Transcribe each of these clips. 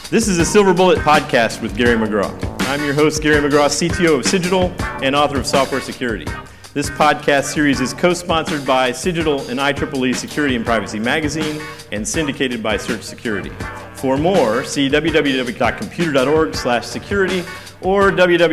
This is a Silver Bullet podcast with Gary McGraw. I'm your host, Gary McGraw, CTO of Cigital and author of Software Security. This podcast series is co-sponsored by Cigital and IEEE Security and Privacy Magazine and syndicated by Search Security. For more, see www.computer.org/security or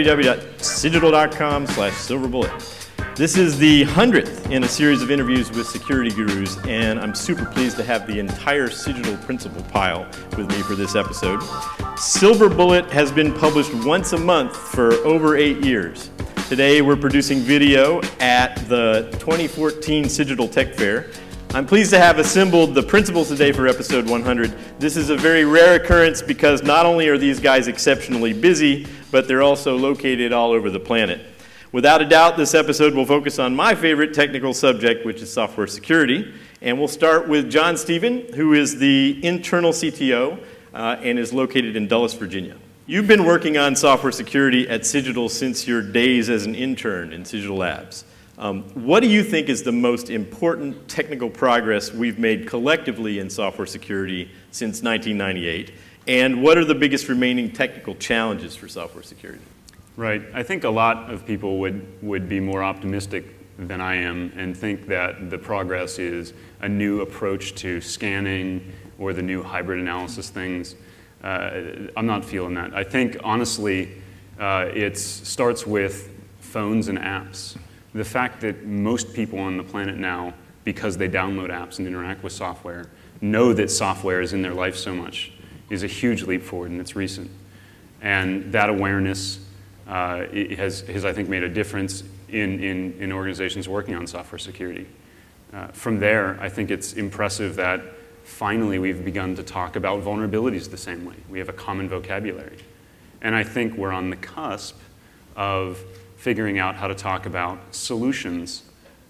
www.cigital.com/silverbullet. This is the 100th in a series of interviews with security gurus, and I'm super pleased to have the entire Cigital principal pile with me for this episode. Silver Bullet has been published once a month for over 8 years. Today we're producing video at the 2014 Cigital Tech Fair. I'm pleased to have assembled the principals today for episode 100. This is a very rare occurrence because not only are these guys exceptionally busy, but they're also located all over the planet. Without a doubt, this episode will focus on my favorite technical subject, which is software security. And we'll start with John Steven, who is the internal CTO and is located in Dulles, Virginia. You've been working on software security at Cigital since your days as an intern in Cigital Labs. What do you think is the most important technical progress we've made collectively in software security since 1998? And what are the biggest remaining technical challenges for software security? Right. I think a lot of people would be more optimistic than I am and think that the progress is a new approach to scanning or the new hybrid analysis things. I'm not feeling that. I think, honestly, it starts with phones and apps. The fact that most people on the planet now, because they download apps and interact with software, know that software is in their life so much is a huge leap forward, and it's recent. And that awareness it has, I think, made a difference in organizations working on software security. From there, I think it's impressive that finally we've begun to talk about vulnerabilities the same way. We have a common vocabulary. And I think we're on the cusp of figuring out how to talk about solutions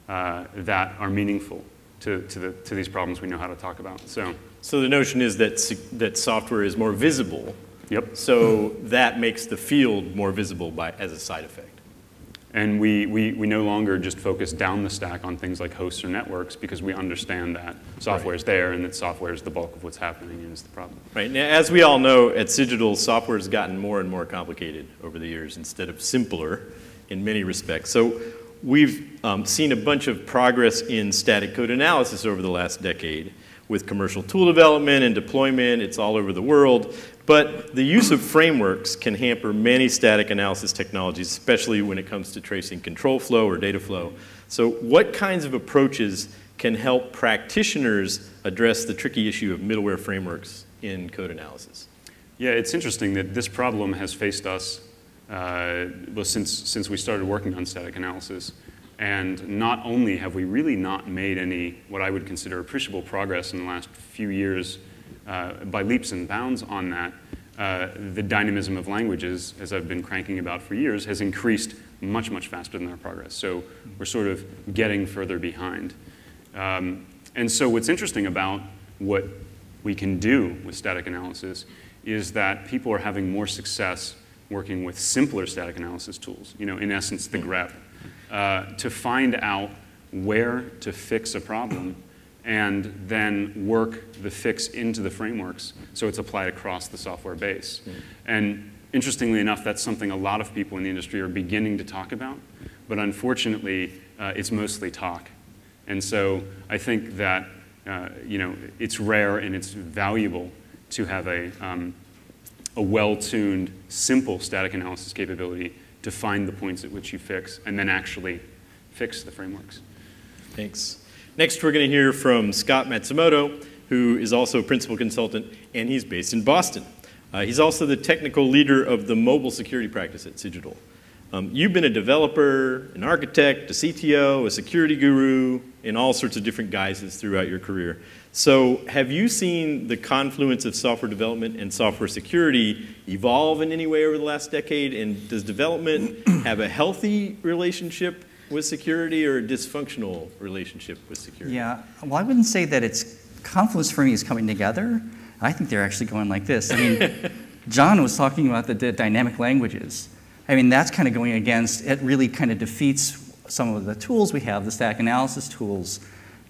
that are meaningful to these problems we know how to talk about. So the notion is that software is more visible. Yep. So that makes the field more visible as a side effect. And we no longer just focus down the stack on things like hosts or networks because we understand that software is there and that software is the bulk of what's happening and is the problem. Right. Now, as we all know, at Cigital, software has gotten more and more complicated over the years instead of simpler in many respects. So we've seen a bunch of progress in static code analysis over the last decade with commercial tool development and deployment. It's all over the world. But the use of frameworks can hamper many static analysis technologies, especially when it comes to tracing control flow or data flow. So what kinds of approaches can help practitioners address the tricky issue of middleware frameworks in code analysis? Yeah, it's interesting that this problem has faced us since we started working on static analysis. And not only have we really not made any, what I would consider appreciable progress in the last few years by leaps and bounds on that, the dynamism of languages, as I've been cranking about for years, has increased much, much faster than our progress. So we're sort of getting further behind. And so what's interesting about what we can do with static analysis is that people are having more success working with simpler static analysis tools, in essence, the grep, to find out where to fix a problem and then work the fix into the frameworks so it's applied across the software base. And interestingly enough, that's something a lot of people in the industry are beginning to talk about, but unfortunately, it's mostly talk. And so I think that it's rare and it's valuable to have a well-tuned, simple static analysis capability to find the points at which you fix and then actually fix the frameworks. Thanks. Next, we're going to hear from Scott Matsumoto, who is also a principal consultant, and he's based in Boston. He's also the technical leader of the mobile security practice at Cigital. You've been a developer, an architect, a CTO, a security guru, in all sorts of different guises throughout your career. So have you seen the confluence of software development and software security evolve in any way over the last decade? And does development have a healthy relationship with security or a dysfunctional relationship with security? Yeah, well, I wouldn't say that it's confluence for me is coming together. I think they're actually going like this. I mean, John was talking about the dynamic languages. I mean, that's kind of going against, it really kind of defeats some of the tools we have, the static analysis tools,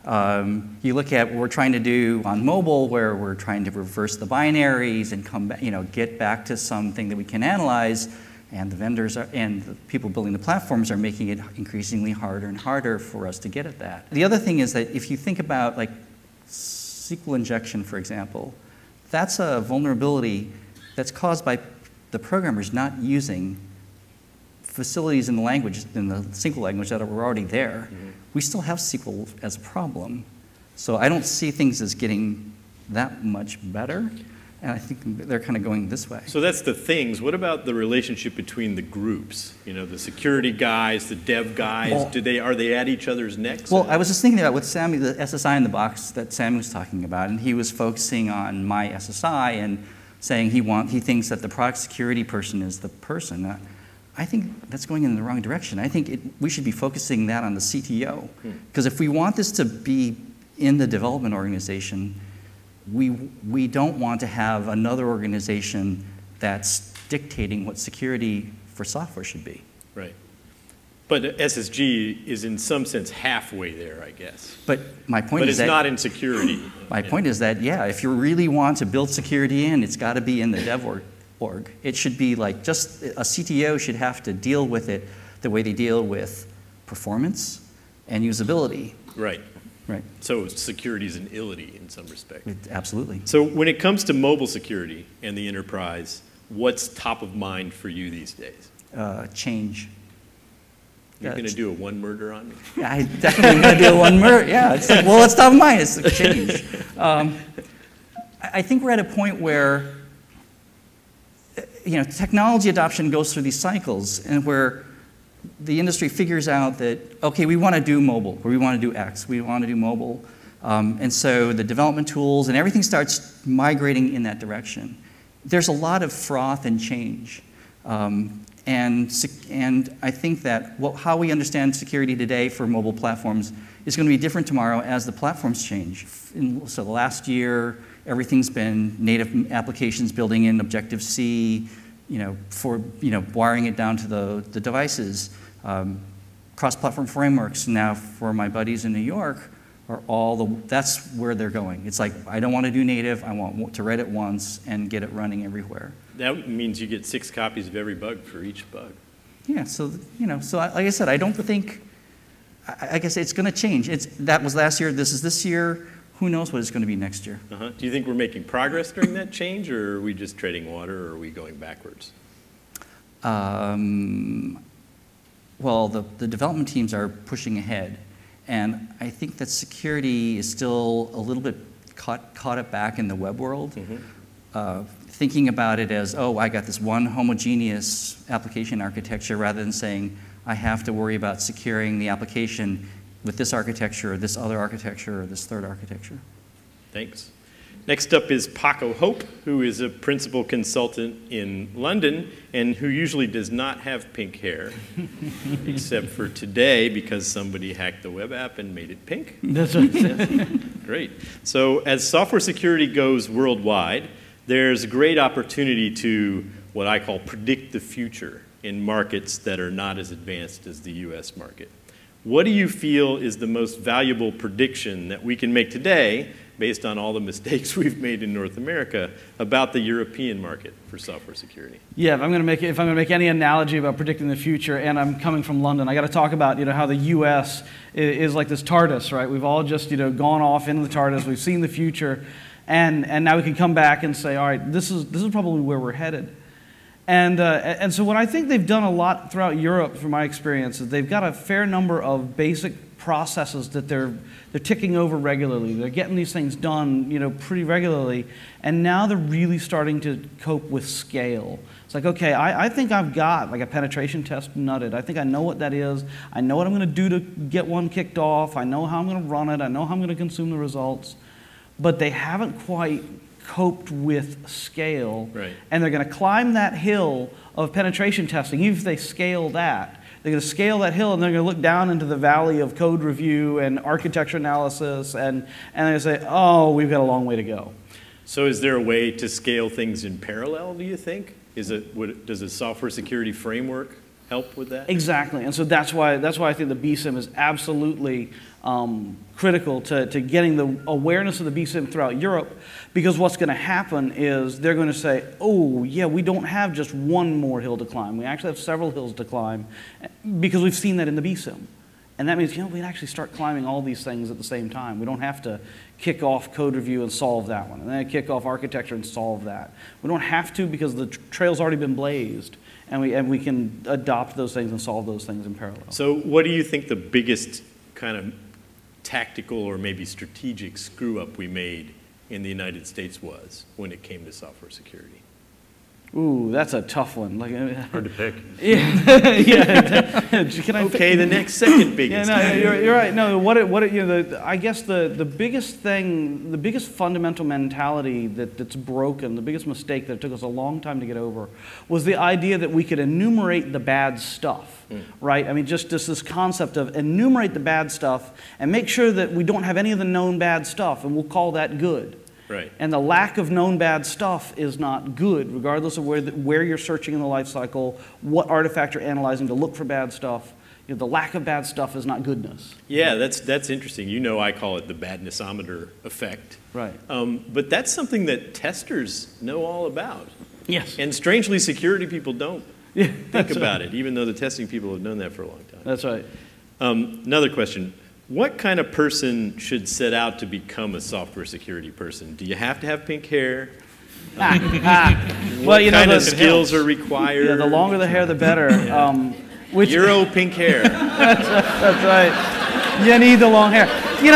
You look at what we're trying to do on mobile, where we're trying to reverse the binaries and come back, get back to something that we can analyze, and the vendors and the people building the platforms are making it increasingly harder and harder for us to get at that. The other thing is that if you think about like SQL injection, for example, that's a vulnerability that's caused by the programmers not using facilities in the language, in the SQL language that were already there. Mm-hmm. We still have SQL as a problem. So I don't see things as getting that much better. And I think they're kind of going this way. So that's the things. What about the relationship between the groups? The security guys, the dev guys, well, are they at each other's necks? Well, I was just thinking about with Sammy, the SSI in the box that Sammy was talking about, and he was focusing on my SSI and saying he thinks that the product security person is the person. I think that's going in the wrong direction. I think we should be focusing that on the CTO. Because if we want this to be in the development organization, we don't want to have another organization that's dictating what security for software should be. Right. But SSG is in some sense halfway there, I guess. But my point is that... But it's not in security. My point is that, yeah, if you really want to build security in, it's got to be in the dev org. It should be like just a CTO should have to deal with it the way they deal with performance and usability. Right. Right. So security is an ility in some respect. Absolutely. So when it comes to mobile security and the enterprise, what's top of mind for you these days? Change. You're going to do a one murder on me? Yeah, I definitely going to do a one murder. Yeah, it's like, well, it's top of mind. It's like change. I think we're at a point where technology adoption goes through these cycles, and where the industry figures out that, okay, we want to do mobile, or we want to do X, we want to do mobile. And so the development tools and everything starts migrating in that direction. There's a lot of froth and change. And I think that how we understand security today for mobile platforms is going to be different tomorrow as the platforms change. So the last year, everything's been native applications building in Objective-C, for wiring it down to the devices. Cross-platform frameworks now for my buddies in New York are that's where they're going. It's like, I don't want to do native, I want to write it once and get it running everywhere. That means you get 6 copies of every bug for each bug. Yeah, so like I said, I don't think, I guess it's going to change. That was last year, this is this year. Who knows what it's going to be next year? Do you think we're making progress during that change, or are we just treading water, or are we going backwards? Well, the development teams are pushing ahead, and I think that security is still a little bit caught it back in the web world. Mm-hmm. Thinking about it as, I got this one homogeneous application architecture, rather than saying, I have to worry about securing the application with this architecture, or this other architecture, or this third architecture. Thanks. Next up is Paco Hope, who is a principal consultant in London and who usually does not have pink hair, except for today because somebody hacked the web app and made it pink. That's right. Great. So as software security goes worldwide, there's a great opportunity to what I call predict the future in markets that are not as advanced as the US market. What do you feel is the most valuable prediction that we can make today, based on all the mistakes we've made in North America, about the European market for software security? Yeah, if I'm going to make any analogy about predicting the future, and I'm coming from London, I got to talk about how the U.S. is like this TARDIS, right? We've all just gone off into the TARDIS. We've seen the future, and now we can come back and say, all right, this is probably where we're headed. And so what I think they've done a lot throughout Europe, from my experience, is they've got a fair number of basic processes that they're ticking over regularly. They're getting these things done, pretty regularly, and now they're really starting to cope with scale. It's like, okay, I think I've got like a penetration test nutted. I think I know what that is. I know what I'm going to do to get one kicked off. I know how I'm going to run it. I know how I'm going to consume the results. But they haven't quite coped with scale, right. And they're going to climb that hill of penetration testing. Even if they scale that, they're going to scale that hill, and they're going to look down into the valley of code review and architecture analysis, and they're going to say, oh, we've got a long way to go. So is there a way to scale things in parallel, do you think? Does a software security framework help with that? Exactly, and so that's why I think the BSIM is absolutely critical to getting the awareness of the BSIM throughout Europe, because what's going to happen is they're going to say, oh, yeah, we don't have just one more hill to climb. We actually have several hills to climb, because we've seen that in the BSIM. And that means, we can actually start climbing all these things at the same time. We don't have to kick off code review and solve that one, and then kick off architecture and solve that. We don't have to, because the trail's already been blazed, and we can adopt those things and solve those things in parallel. So what do you think the biggest kind of tactical or maybe strategic screw-up we made in the United States was when it came to software security? Ooh, that's a tough one. Hard to pick. Okay, the next second biggest. You're right. No, I guess the biggest thing, the biggest fundamental mentality that's broken, the biggest mistake that it took us a long time to get over, was the idea that we could enumerate the bad stuff, right? I mean, just this concept of enumerate the bad stuff and make sure that we don't have any of the known bad stuff, and we'll call that good. Right. And the lack of known bad stuff is not good, regardless of where you're searching in the life cycle, what artifact you're analyzing to look for bad stuff. The lack of bad stuff is not goodness. Yeah, that's interesting. I call it the badnessometer effect. Right. But that's something that testers know all about. Yes. And strangely, security people don't think about it, even though the testing people have known that for a long time. That's right. Another question. What kind of person should set out to become a software security person? Do you have to have pink hair? What kind of skills are required? Yeah, the longer the hair, the better. Euro pink hair. That's right. You need the long hair.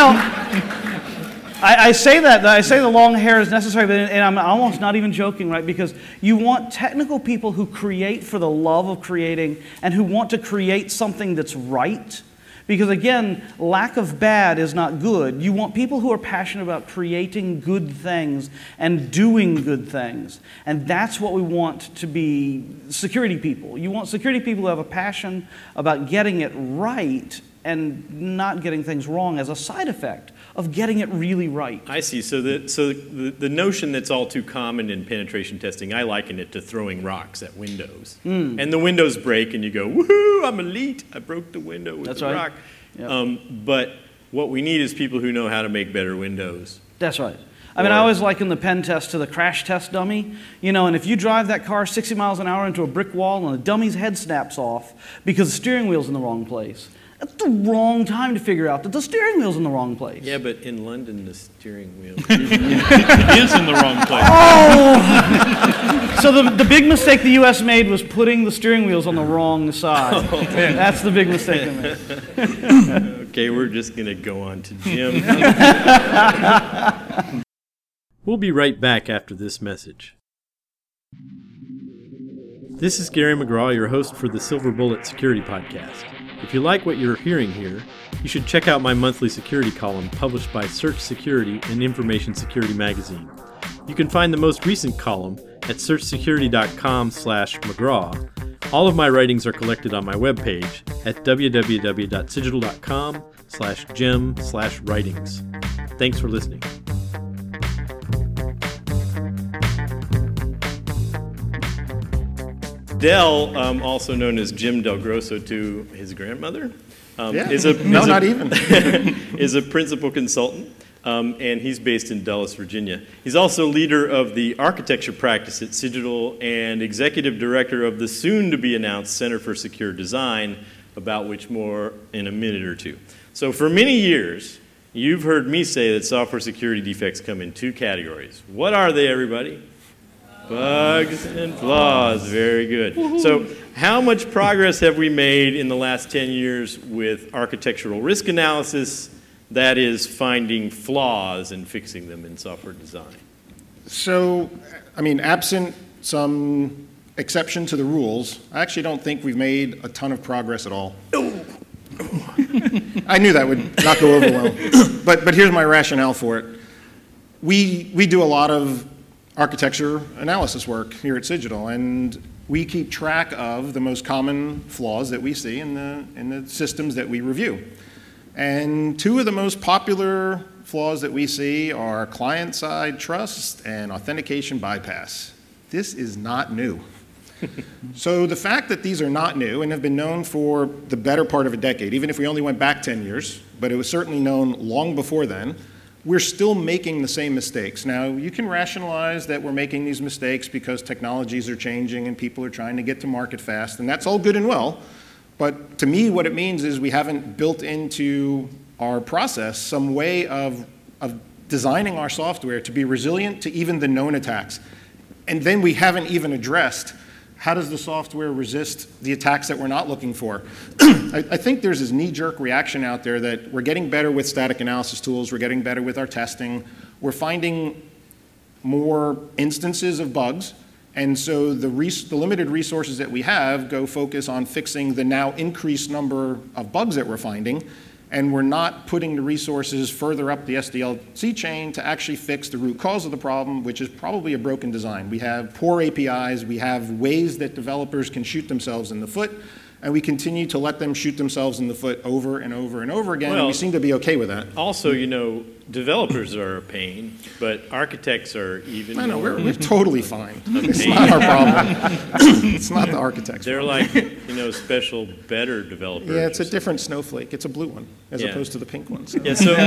I say that. I say the long hair is necessary, and I'm almost not even joking, right? Because you want technical people who create for the love of creating and who want to create something that's right. Because again, lack of bad is not good. You want people who are passionate about creating good things and doing good things. And that's what we want to be security people. You want security people who have a passion about getting it right and not getting things wrong as a side effect of getting it really right. I see. So the notion that's all too common in penetration testing, I liken it to throwing rocks at windows. And the windows break and you go, woohoo, I'm elite. I broke the window with the rock. Yep. But what we need is people who know how to make better windows. That's right. I mean, I always liken the pen test to the crash test dummy. And if you drive that car 60 miles an hour into a brick wall and the dummy's head snaps off because the steering wheel's in the wrong place, that's the wrong time to figure out that the steering wheel's in the wrong place. Yeah, but in London, the steering wheel is in the wrong place. Oh! So the big mistake the U.S. made was putting the steering wheels on the wrong side. That's the big mistake they made. Okay, we're just going to go on to Jim. We'll be right back after this message. This is Gary McGraw, your host for the Silver Bullet Security Podcast. If you like what you're hearing here, you should check out my monthly security column published by Search Security and Information Security Magazine. You can find the most recent column at searchsecurity.com/McGraw. All of my writings are collected on my webpage at www.cigital.com/gem/writings. Thanks for listening. Del, also known as Jim Del Grosso to his grandmother, is a principal consultant, and he's based in Dulles, Virginia. He's also leader of the architecture practice at Cigital and executive director of the soon-to-be-announced Center for Secure Design, about which more in a minute or two. So for many years, you've heard me say that software security defects come in two categories. What are they, everybody? Bugs and flaws. Very good. Woo-hoo. So how much progress have we made in the last 10 years with architectural risk analysis, that is, finding flaws and fixing them in software design? So, absent some exception to the rules, I actually don't think we've made a ton of progress at all. I knew that would not go over well. But here's my rationale for it. We do a lot of architecture analysis work here at Cigital, and we keep track of the most common flaws that we see in the systems that we review. And two of the most popular flaws that we see are client-side trust and authentication bypass. This is not new. So the fact that these are not new and have been known for the better part of a decade, even if we only went back 10 years, but it was certainly known long before then, we're still making the same mistakes. Now, you can rationalize that we're making these mistakes because technologies are changing and people are trying to get to market fast, and that's all good and well. But to me, what it means is we haven't built into our process some way of designing our software to be resilient to even the known attacks. And then we haven't even addressed how does the software resist the attacks that we're not looking for. I think there's this knee-jerk reaction out there that we're getting better with static analysis tools, we're getting better with our testing, we're finding more instances of bugs, and so the limited resources that we have go focus on fixing the now increased number of bugs that we're finding, and we're not putting the resources further up the SDLC chain to actually fix the root cause of the problem, which is probably a broken design. We have poor APIs, we have ways that developers can shoot themselves in the foot, and we continue to let them shoot themselves in the foot over and over and over again, and we seem to be okay with that. Also, you know, developers are a pain, but architects are even I know, more we're totally fine. a It's pain. not our problem. It's not the architect's They're problem. like, you know, special, better developers. Yeah, it's or a different snowflake. It's a blue one as Yeah. opposed to the pink one. So.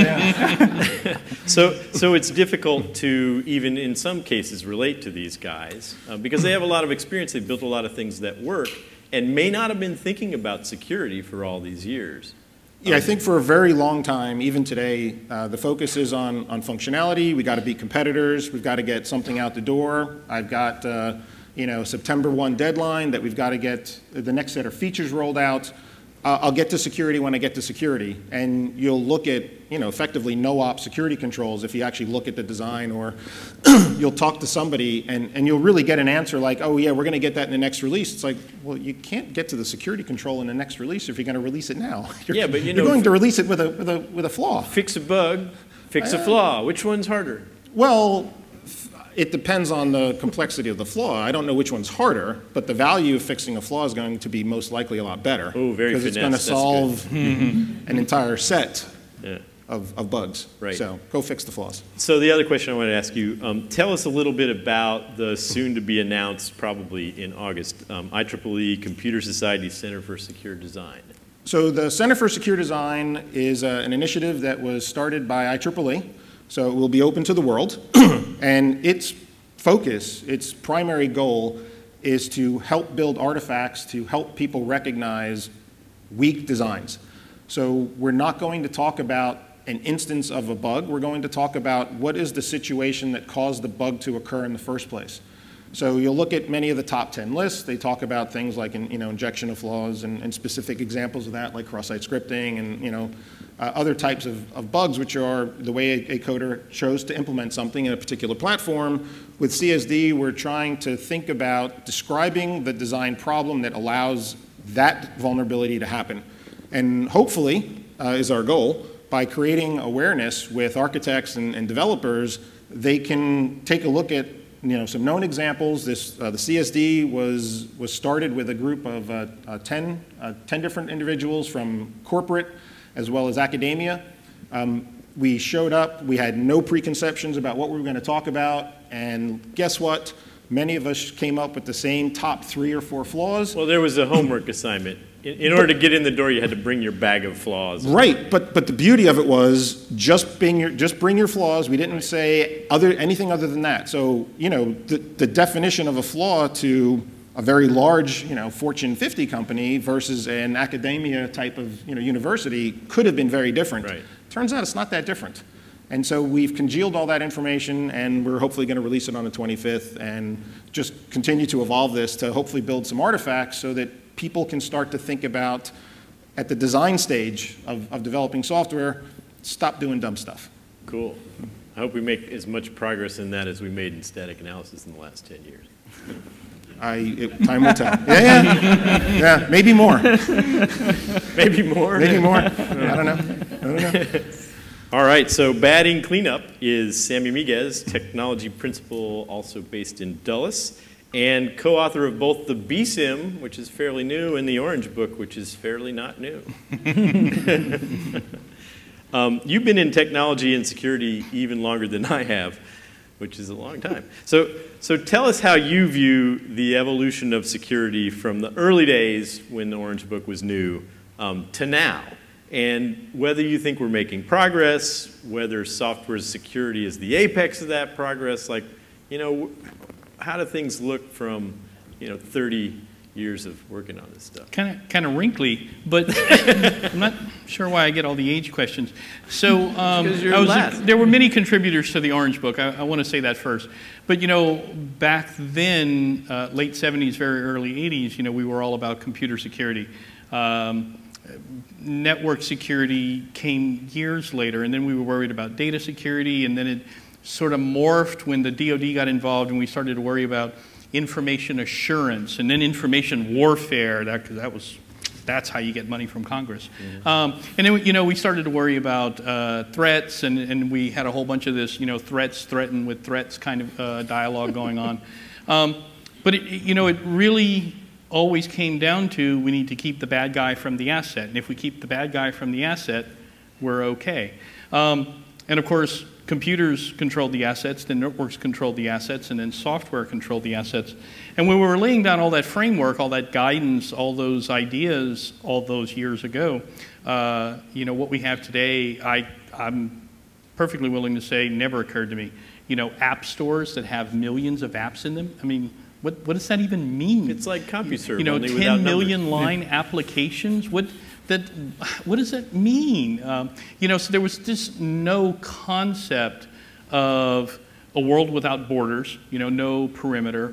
Yeah, so it's difficult to even in some cases relate to these guys because they have a lot of experience. They've built a lot of things that work and may not have been thinking about security for all these years. Yeah, I think for a very long time, even today, the focus is on functionality. We got to beat competitors. We've got to get something out the door. I've got September 1 deadline that we've got to get the next set of features rolled out. I'll get to security when I get to security, and you'll look at effectively no-op security controls if you actually look at the design, or you'll talk to somebody and you'll really get an answer like, oh yeah, we're going to get that in the next release. It's like, well, you can't get to the security control in the next release if you're going to release it now. Yeah, but you're going to release it with a flaw. Fix a bug, fix a flaw. Which one's harder? Well, it depends on the complexity of the flaw. I don't know which one's harder, but the value of fixing a flaw is going to be most likely a lot better. Oh, very because it's finesse. going to That's solve an entire set Yeah. of bugs. Right. So go fix the flaws. So the other question I wanted to ask you, tell us a little bit about the soon-to-be-announced, probably in August, IEEE Computer Society Center for Secure Design. So the Center for Secure Design is an initiative that was started by IEEE. So it will be open to the world. And its focus, its primary goal, is to help build artifacts to help people recognize weak designs. So we're not going to talk about an instance of a bug. We're going to talk about what is the situation that caused the bug to occur in the first place. So you'll look at many of the top 10 lists. They talk about things like injection of flaws and specific examples of that, like cross-site scripting and other types of bugs, which are the way a coder chose to implement something in a particular platform. With CSD, we're trying to think about describing the design problem that allows that vulnerability to happen. And hopefully, is our goal, by creating awareness with architects and developers, they can take a look at some known examples. The CSD was started with a group of 10 different individuals from corporate as well as academia. We showed up, we had no preconceptions about what we were going to talk about, and guess what? Many of us came up with the same top 3 or 4 flaws. Well, there was a homework assignment. In order to get in the door, you had to bring your bag of flaws. Right, but the beauty of it was just bring your flaws. We didn't say anything other than that. So the definition of a flaw to a very large Fortune 50 company versus an academia type of university could have been very different. Right. Turns out it's not that different. And so we've congealed all that information, and we're hopefully going to release it on the 25th and just continue to evolve this to hopefully build some artifacts so that people can start to think about, at the design stage of developing software, stop doing dumb stuff. Cool. I hope we make as much progress in that as we made in static analysis in the last 10 years. Time will tell. Yeah, maybe more. Maybe more? Maybe more. I don't know. All right, so batting cleanup is Sammy Miguez, technology principal, also based in Dulles, and co-author of both the BSIM, which is fairly new, and the Orange Book, which is fairly not new. You've been in technology and security even longer than I have. which is a long time. So tell us how you view the evolution of security from the early days when the Orange Book was new to now, and whether you think we're making progress, whether software security is the apex of that progress. Like, how do things look from 30 years of working on this stuff? Kind of wrinkly, but I'm not sure why I get all the age questions. So there were many contributors to the Orange Book. I want to say that first. But back then, late 70s, very early 80s, we were all about computer security. Network security came years later, and then we were worried about data security, and then it sort of morphed when the DoD got involved, and we started to worry about information assurance, and then information warfare. That's how you get money from Congress. And then we started to worry about threats, and we had a whole bunch of this threats threaten with threats kind of dialogue going on. But it really always came down to we need to keep the bad guy from the asset, and if we keep the bad guy from the asset, we're okay. And of course, computers controlled the assets, then networks controlled the assets, and then software controlled the assets. And when we were laying down all that framework, all that guidance, all those ideas, all those years ago, what we have today, I'm perfectly willing to say never occurred to me. App stores that have millions of apps in them. I mean, what does that even mean? It's like CompuServe, 10 million line applications. What does that mean? So there was just no concept of a world without borders, no perimeter,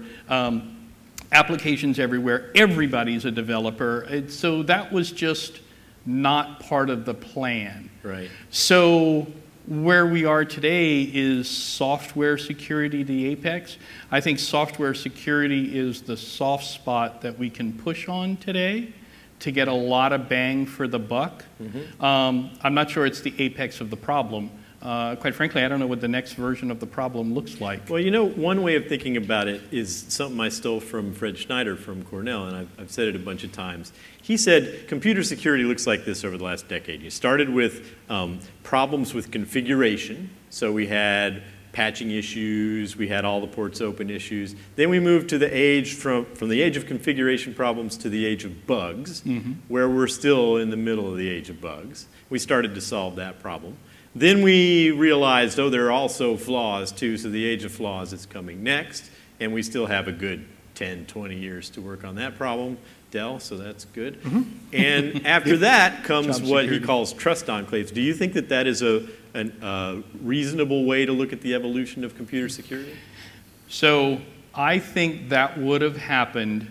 applications everywhere, everybody's a developer. So that was just not part of the plan. Right. So where we are today is software security the apex. I think software security is the soft spot that we can push on today to get a lot of bang for the buck. I'm not sure it's the apex of the problem. Quite frankly, I don't know what the next version of the problem looks like. Well, one way of thinking about it is something I stole from Fred Schneider from Cornell, and I've said it a bunch of times. He said computer security looks like this over the last decade. You started with problems with configuration. So we had patching issues, we had all the ports open issues. Then we moved to the age from the age of configuration problems to the age of bugs, where we're still in the middle of the age of bugs. We started to solve that problem. Then we realized, there are also flaws too, so the age of flaws is coming next, and we still have a good 10, 20 years to work on that problem, Dell, so that's good. And after that comes what he calls trust enclaves. Do you think that is a reasonable way to look at the evolution of computer security? So I think that would have happened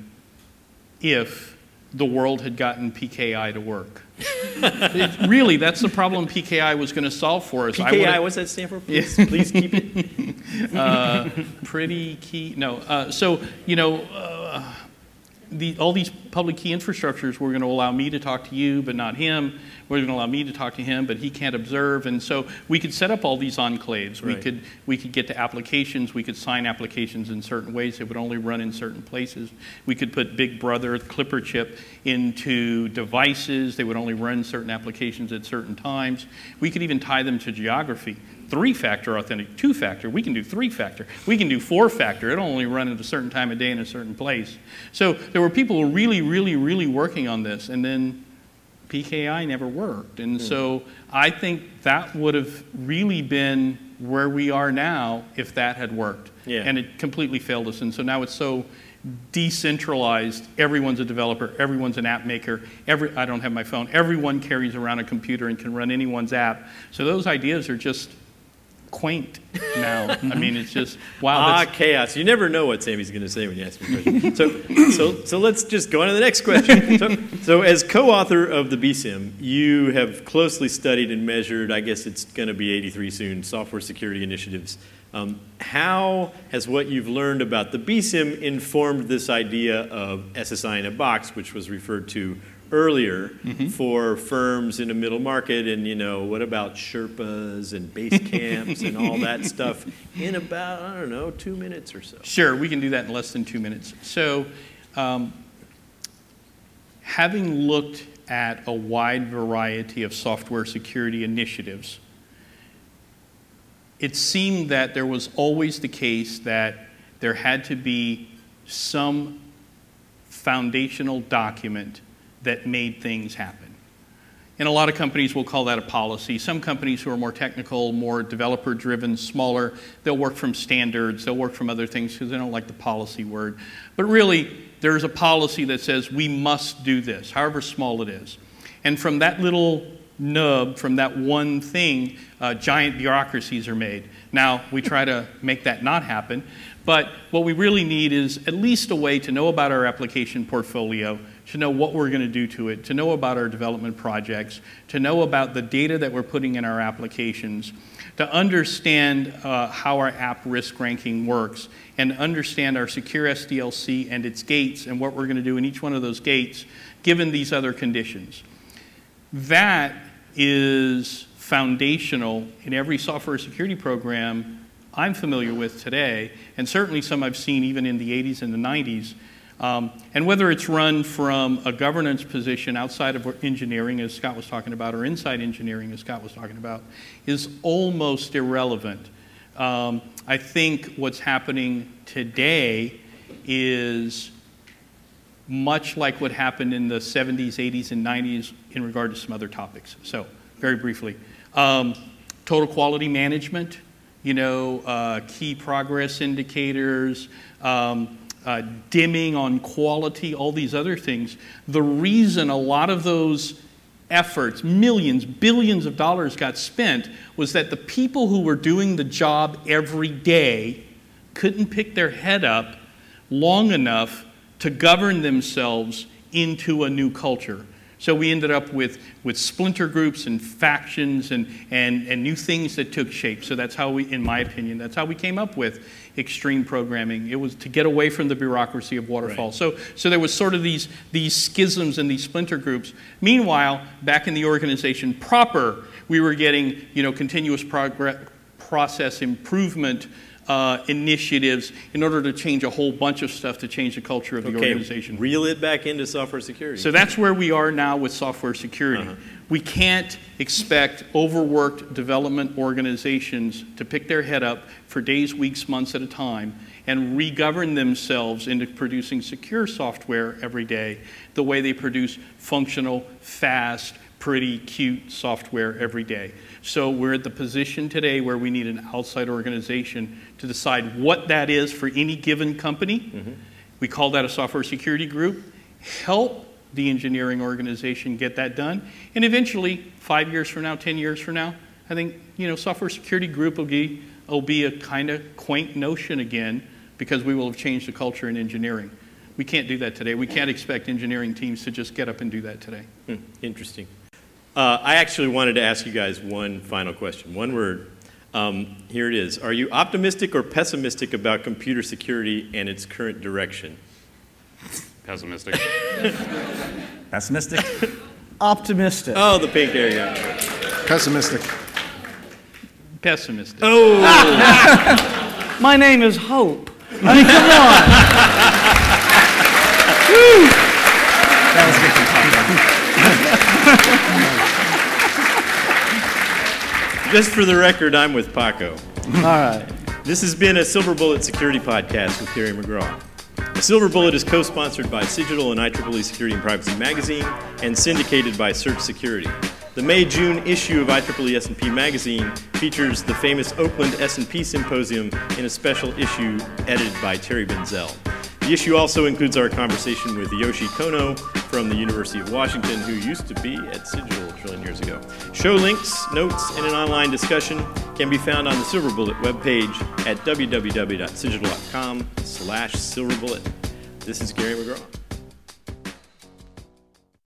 if the world had gotten PKI to work. Really, that's the problem PKI was going to solve for us. PKI, what's that stand for? Please keep it. Pretty key. No. All these public key infrastructures were going to allow me to talk to you, but not him. We're going to allow me to talk to him, but he can't observe. And so we could set up all these enclaves. Right. We could get to applications. We could sign applications in certain ways that would only run in certain places. We could put Big Brother Clipper chip into devices. They would only run certain applications at certain times. We could even tie them to geography. 3-factor authentic, 2-factor. We can do 3-factor. We can do 4-factor. It'll only run at a certain time of day in a certain place. So there were people really, really, really working on this, and then PKI never worked. And so I think that would have really been where we are now if that had worked. Yeah. And it completely failed us. And so now it's so decentralized. Everyone's a developer. Everyone's an app maker. I don't have my phone. Everyone carries around a computer and can run anyone's app. So those ideas are just quaint now. I mean, it's just, wow. Chaos. You never know what Sammy's going to say when you ask him a question. So let's just go on to the next question. So as co-author of the BSIM, you have closely studied and measured, I guess it's going to be 83 soon, software security initiatives. How has what you've learned about the BSIM informed this idea of SSI in a box, which was referred to earlier for firms in the middle market, and what about Sherpas and base camps and all that stuff in about, 2 minutes or so? Sure, we can do that in less than 2 minutes. So having looked at a wide variety of software security initiatives, it seemed that there was always the case that there had to be some foundational document that made things happen. And a lot of companies will call that a policy. Some companies who are more technical, more developer-driven, smaller, they'll work from standards, they'll work from other things because they don't like the policy word. But really, there's a policy that says we must do this, however small it is. And from that little nub, from that one thing, giant bureaucracies are made. Now, we try to make that not happen, but what we really need is at least a way to know about our application portfolio, to know what we're going to do to it, to know about our development projects, to know about the data that we're putting in our applications, to understand how our app risk ranking works, and understand our secure SDLC and its gates and what we're going to do in each one of those gates, given these other conditions. That is foundational in every software security program I'm familiar with today, and certainly some I've seen even in the 80s and the 90s. And whether it's run from a governance position outside of engineering, as Scott was talking about, or inside engineering, as Scott was talking about, is almost irrelevant. I think what's happening today is much like what happened in the 70s, 80s, and 90s in regard to some other topics. So, very briefly, total quality management, key progress indicators, dimming on quality, all these other things. The reason a lot of those efforts, millions, billions of dollars got spent was that the people who were doing the job every day couldn't pick their head up long enough to govern themselves into a new culture. So we ended up with splinter groups and factions and new things that took shape. So that's how we, in my opinion, that's how we came up with extreme programming. It was to get away from the bureaucracy of waterfall. Right. So there was sort of these schisms and these splinter groups. Meanwhile, back in the organization proper, we were getting continuous process improvement initiatives in order to change a whole bunch of stuff to change the culture of the organization. Reel it back into software security. So that's where we are now with software security. We can't expect overworked development organizations to pick their head up for days, weeks, months at a time and re-govern themselves into producing secure software every day the way they produce functional, fast, pretty cute software every day. So we're at the position today where we need an outside organization to decide what that is for any given company. We call that a software security group. Help the engineering organization get that done. And eventually, 5 years from now, 10 years from now, I think software security group will be a kind of quaint notion again because we will have changed the culture in engineering. We can't do that today. We can't expect engineering teams to just get up and do that today. Interesting. I actually wanted to ask you guys one final question, one word. Here it is. Are you optimistic or pessimistic about computer security and its current direction? Pessimistic. Pessimistic? Optimistic. Oh, the pink area. Pessimistic. Pessimistic. Oh! My name is Hope. I mean, come on. That was good. Just for the record, I'm with Paco. All right. This has been a Silver Bullet Security Podcast with Gary McGraw. The Silver Bullet is co-sponsored by Cigital and IEEE Security and Privacy Magazine and syndicated by Search Security. The May-June issue of IEEE S&P Magazine features the famous Oakland S&P Symposium in a special issue edited by Terry Benzel. The issue also includes our conversation with Yoshi Kono from the University of Washington, who used to be at Cigital a trillion years ago. Show links, notes, and an online discussion can be found on the Silver Bullet webpage at www.cigital.com/silverbullet. This is Gary McGraw.